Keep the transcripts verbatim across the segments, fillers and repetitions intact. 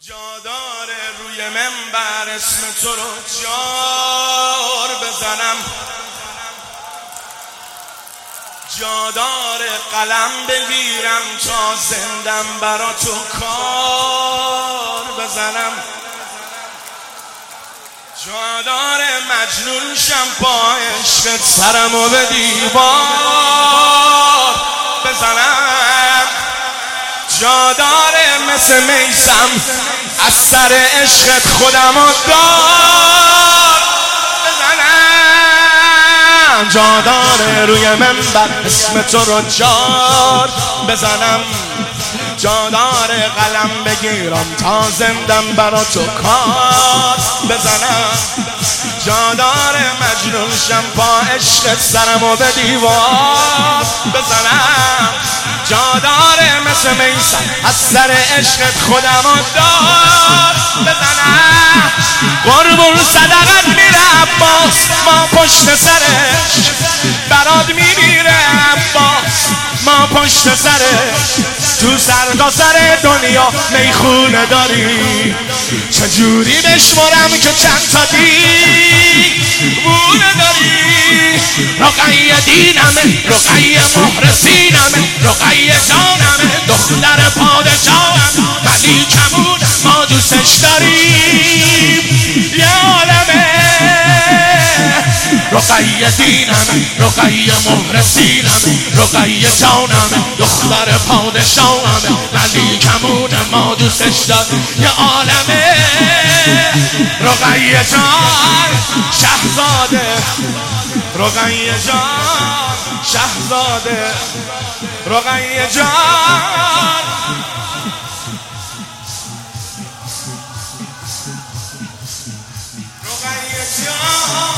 جادار روی منبر اسم تو رو جار بزنم، جادار قلم بگیرم تا زندم برا تو کار بزنم، جادار مجنون شم با عشقت سرمو به دیوار بزنم، جادار مثل میسم از سر عشقت خودمو دار بزنم، جادار روی منبر اسم تو رو جار بزنم، جادار قلم بگیرم تا زندم برا تو کار بزنم، جادار مجنون شم با عشق سرمو به دیوار بزنم، جادار مثل میسم از سر عشقت خودمو دار بزنم، قربون صدقت میره عباس ما پشت سرش برات میمیره عباس ما پشت سرش، تو سر تا سر دنیا میخونه داری چجوری بشمرم که چند تا دیوونه داری، رقیه دینمه رقیه مهرسینمه رقیه جانمه دختر پادشاهم ولی کمونه ما دوستش داریم یه عالمه، رقیه دینمه رقیه مهرسینمه رقیه جانمه دختر پادشاهمه ولی کمونه ما دوستش داریم یه عالمه، رقیه جان شهزاده رقیه جان شهزاده رقیه جان رقیه جان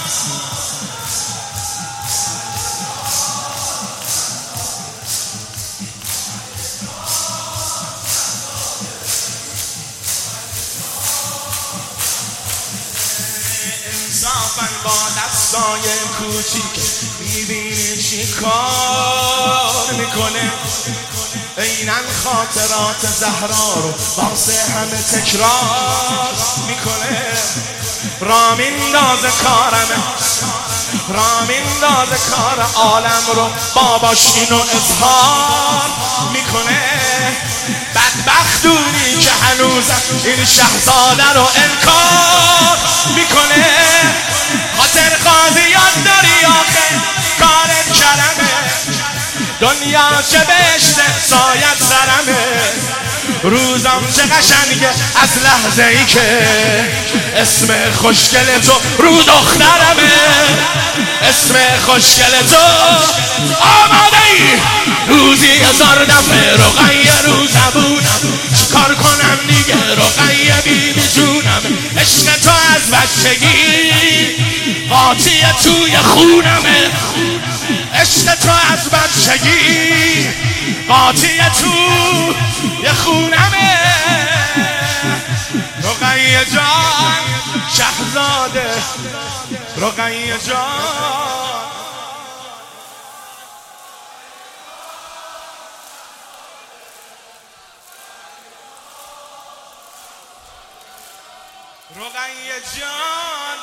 انصافاً با دستای کوچیک میبینی چی کار میکنه، اینن خاطرات زهرا رو واسه همه تکرار میکنه، رامین داز کارمه رامین داز کار عالم رو باباش اینو اظهار میکنه، بدبختونی که هنوزم این شهزاده رو انکار میکنه، خاطر قاضی یاد داری آخه کارت کرمه، دنیا چه بهشته سایت سرمه، روزم چه قشنگه از لحظه ای که اسم خوشگل تو رو دخترمه، اسم خوشگل تو آماده ای روزی هزار دفعه رقیه رو زبونم چیکار کنم دیگه رقیه بیبی جونم، عشق تو از بچگی قاطی توی خونمه، عشق تو از بچگی قاطی توی خونمه، رقیه جان شهزاده رقیه جان رقیه جان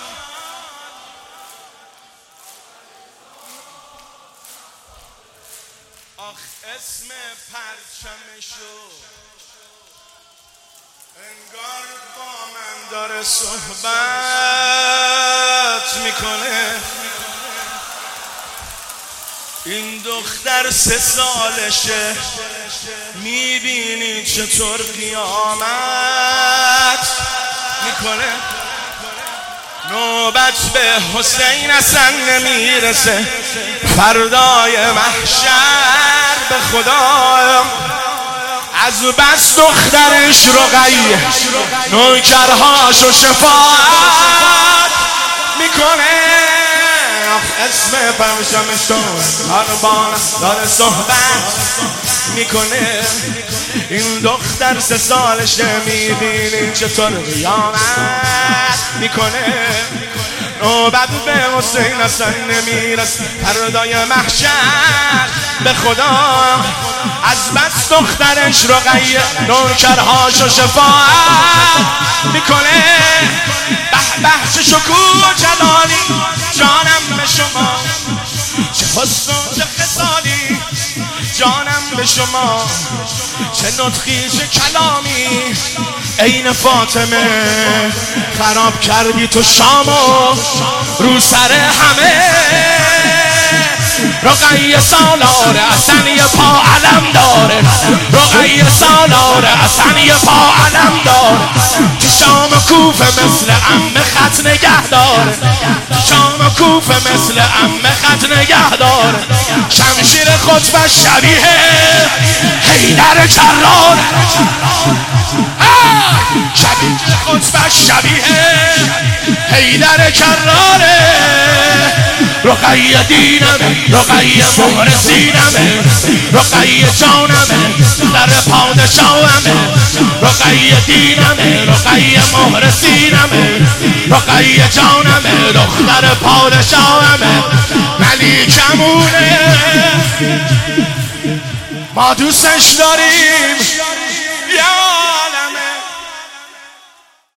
آخ اسم پرچمشو انگار با من داره صحبت میکنه، این دختر سه سالشه میبینی چطور قیامت میکنه، نوبت به حسین اصلا نمیرسه فردای محشر به خدا، از بس دخترش رقیه نوکرهاشو شفاعت میکنه، اسم پرچمشو هر بار داره صحبت میکنه، این دختر سه سالشه میبینی چطور قیامت میکنه، نوبت به حسین اصلا نمیرس فردای محشر به خدا از بس دخترش رقیه نوکرهاشو شفاعت میکنه به به چه شکوه و جلالی جانم به شما چه حسن و چه خصالی جانم به شما چه نطقی چه کلامی عین فاطمه خراب کردی تو شامو رو سر همه رقیه سالاره اصلا یه پا علم داره رقیه سالاره اصلا یه پا علم داره تو شام و کوفه مثل عمه خط نگه داره شام و کوفه مثل عمه خط نگه داره شمشیر خطبه شبیه حیدر کرار شبیه خطبه شبیه حیدر کراره رقیه دینمه رقیه مهر سینمه رقیه جانمه در پادشاهمه رقیه دینمه رقیه مهر سینمه رقیه جانمه دختر پادشاهمه ملیکمونه ما دوستش داریم یا